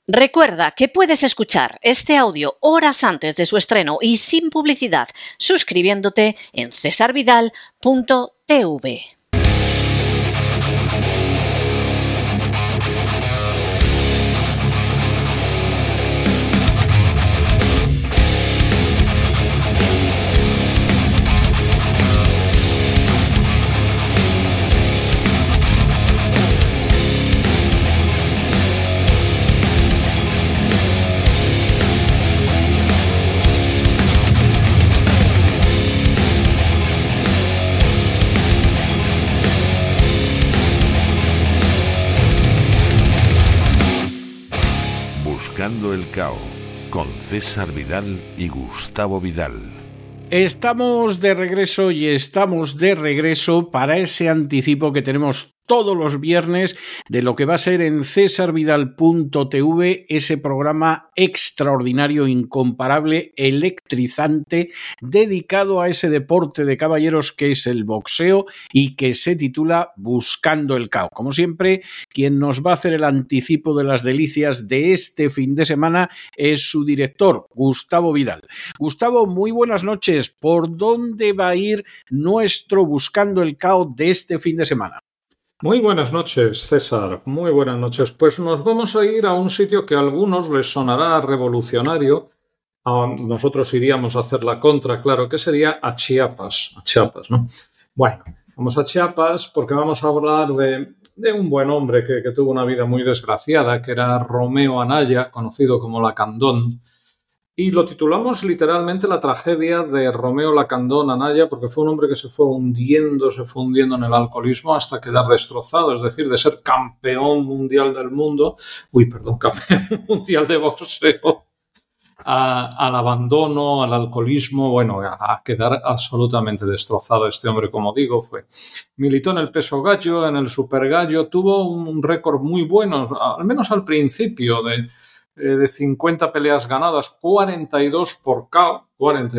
Recuerda que puedes escuchar este audio horas antes de su estreno y sin publicidad suscribiéndote en cesarvidal.tv. Buscando el Cao, con César Vidal y Gustavo Vidal. Estamos de regreso para ese anticipo que tenemos todos los viernes de lo que va a ser en cesarvidal.tv, ese programa extraordinario, incomparable, electrizante, dedicado a ese deporte de caballeros que es el boxeo y que se titula Buscando el Cao. Como siempre, quien nos va a hacer el anticipo de las delicias de este fin de semana es su director, Gustavo Vidal. Gustavo, muy buenas noches. ¿Por dónde va a ir nuestro Buscando el Cao de este fin de semana? Muy buenas noches, César. Muy buenas noches. Pues nos vamos a ir a un sitio que a algunos les sonará revolucionario. Nosotros iríamos a hacer la contra, claro, que sería a Chiapas. A Chiapas, ¿no? Bueno, vamos a Chiapas porque vamos a hablar de un buen hombre que tuvo una vida muy desgraciada, que era Romeo Anaya, conocido como Lacandón. Y lo titulamos literalmente La tragedia de Romeo Lacandón Anaya, porque fue un hombre que se fue hundiendo en el alcoholismo hasta quedar destrozado, es decir, de ser campeón mundial del mundo, campeón mundial de boxeo, al abandono, al alcoholismo, bueno, a quedar absolutamente destrozado. Este hombre, como digo, militó en el peso gallo, en el super gallo, tuvo un récord muy bueno, al menos al principio, de 50 peleas ganadas, 42 por KO,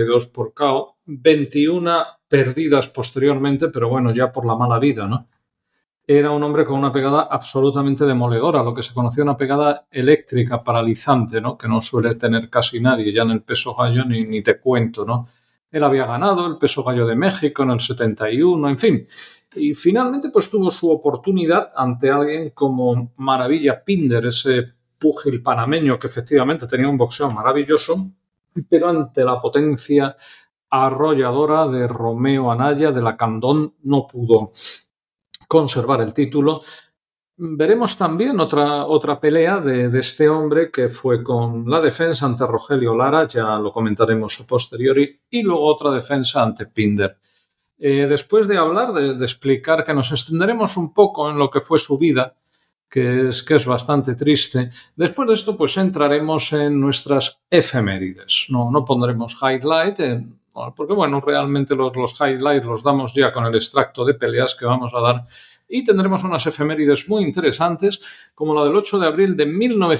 21 perdidas posteriormente, pero bueno, ya por la mala vida, ¿no? Era un hombre con una pegada absolutamente demoledora, lo que se conoció una pegada eléctrica, paralizante, ¿no? Que no suele tener casi nadie, ya en el peso gallo ni te cuento, ¿no? Él había ganado el peso gallo de México en el 71, en fin. Y finalmente pues tuvo su oportunidad ante alguien como Maravilla Pinder, ese púgil panameño que efectivamente tenía un boxeo maravilloso, pero ante la potencia arrolladora de Romeo Anaya, de Lacandón, no pudo conservar el título. Veremos también otra pelea de este hombre que fue con la defensa ante Rogelio Lara, ya lo comentaremos a posteriori, y luego otra defensa ante Pinder. Después de hablar, de explicar, que nos extenderemos un poco en lo que fue su vida, que es bastante triste. Después de esto, pues entraremos en nuestras efemérides. No pondremos highlight, porque bueno, realmente los highlights los damos ya con el extracto de peleas que vamos a dar. Y tendremos unas efemérides muy interesantes, como la del 8 de abril de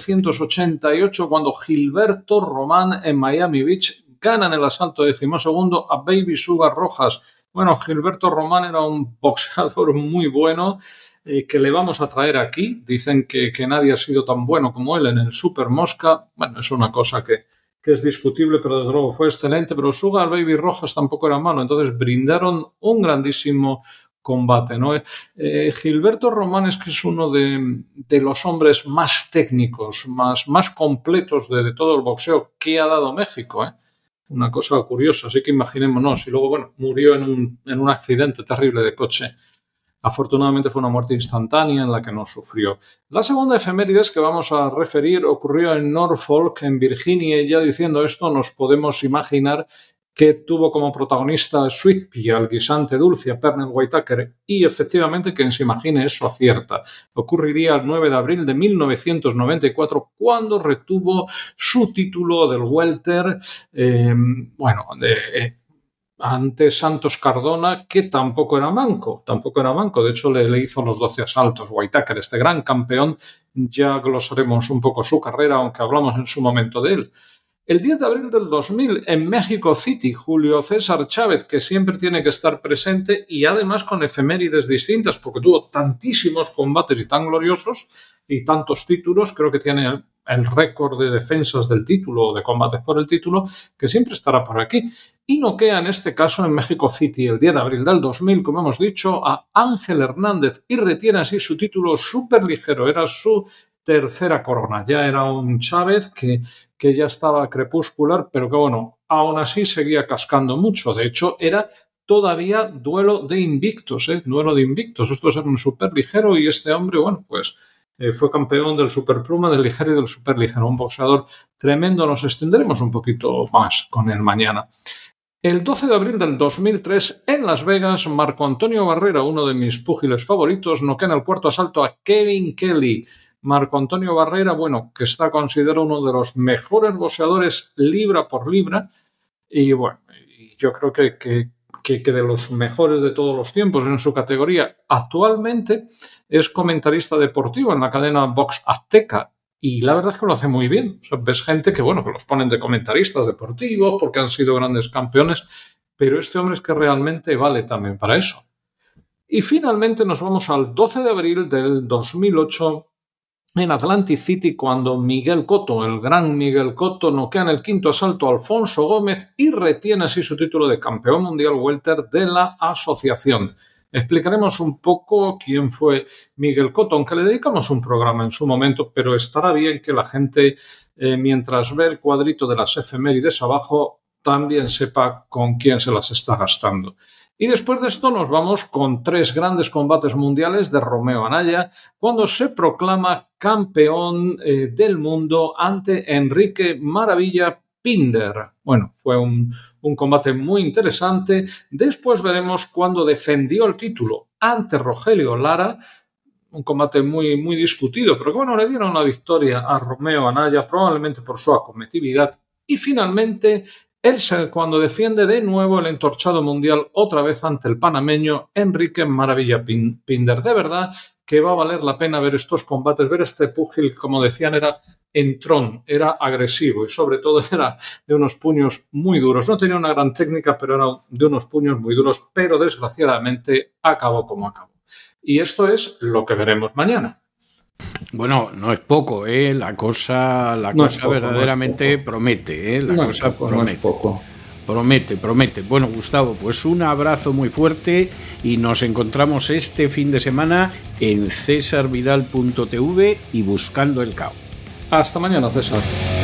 1988, cuando Gilberto Román en Miami Beach gana en el asalto 12º a Baby Sugar Rojas. Bueno, Gilberto Román era un boxeador muy bueno, que le vamos a traer aquí. Dicen que nadie ha sido tan bueno como él en el Super Mosca. Bueno, es una cosa que es discutible, pero desde luego fue excelente. Pero Sugar Baby Rojas tampoco era malo, entonces brindaron un grandísimo combate, ¿no? Gilberto Román es que es uno de los hombres más técnicos, más completos de todo el boxeo que ha dado México, ¿eh? Una cosa curiosa, así que imaginémonos. Y luego, bueno, murió en un accidente terrible de coche. Afortunadamente fue una muerte instantánea en la que no sufrió. La segunda efemérides que vamos a referir ocurrió en Norfolk, en Virginia, y ya diciendo esto nos podemos imaginar que tuvo como protagonista Sweet Pea, al guisante dulce, a Pernell Whitaker, y efectivamente quien se imagine eso acierta. Ocurriría el 9 de abril de 1994, cuando retuvo su título del welter, ante Santos Cardona, que tampoco era manco, de hecho le hizo los 12 asaltos. Whitaker, este gran campeón, ya glosaremos un poco su carrera, aunque hablamos en su momento de él. El 10 de abril del 2000, en México City, Julio César Chávez, que siempre tiene que estar presente y además con efemérides distintas, porque tuvo tantísimos combates y tan gloriosos y tantos títulos, creo que tiene el récord de defensas del título o de combates por el título, que siempre estará por aquí. Y noquea en este caso en México City el 10 de abril del 2000, como hemos dicho, a Ángel Hernández y retiene así su título superligero. Era su tercera corona. Ya era un Chávez que ya estaba crepuscular, pero que bueno, aún así seguía cascando mucho. De hecho, era todavía duelo de invictos, duelo de invictos. Estos eran un superligero y este hombre, bueno, pues fue campeón del superpluma, del ligero y del superligero. Un boxeador tremendo. Nos extenderemos un poquito más con él mañana. El 12 de abril del 2003, en Las Vegas, Marco Antonio Barrera, uno de mis púgiles favoritos, noquea en el cuarto asalto a Kevin Kelly. Marco Antonio Barrera, bueno, que está considerado uno de los mejores boxeadores libra por libra. Y bueno, yo creo que de los mejores de todos los tiempos en su categoría. Actualmente es comentarista deportivo en la cadena Box Azteca. Y la verdad es que lo hace muy bien. O sea, ves gente que, bueno, que los ponen de comentaristas deportivos porque han sido grandes campeones, pero este hombre es que realmente vale también para eso. Y finalmente nos vamos al 12 de abril del 2008 en Atlantic City, cuando Miguel Cotto, el gran Miguel Cotto, noquea en el quinto asalto a Alfonso Gómez y retiene así su título de campeón mundial welter de la asociación. Explicaremos un poco quién fue Miguel Cotto, aunque le dedicamos un programa en su momento, pero estará bien que la gente, mientras ve el cuadrito de las efemérides abajo, también sepa con quién se las está gastando. Y después de esto nos vamos con 3 grandes combates mundiales de Romeo Anaya, cuando se proclama campeón del mundo ante Enrique Maravilla Pinder. Bueno, fue un combate muy interesante. Después veremos cuando defendió el título ante Rogelio Lara, un combate muy, muy discutido, pero que bueno, le dieron la victoria a Romeo Anaya, probablemente por su acometividad. Y finalmente, él cuando defiende de nuevo el entorchado mundial, otra vez ante el panameño Enrique Maravilla Pinder. De verdad que va a valer la pena ver estos combates, ver este púgil, como decían, era entrón, era agresivo y sobre todo era de unos puños muy duros. No tenía una gran técnica, pero era de unos puños muy duros, pero desgraciadamente acabó como acabó. Y esto es lo que veremos mañana. Bueno, no es poco, la cosa verdaderamente promete, Promete. Bueno, Gustavo, pues un abrazo muy fuerte y nos encontramos este fin de semana en cesarvidal.tv y Buscando el Cao. Hasta mañana, César.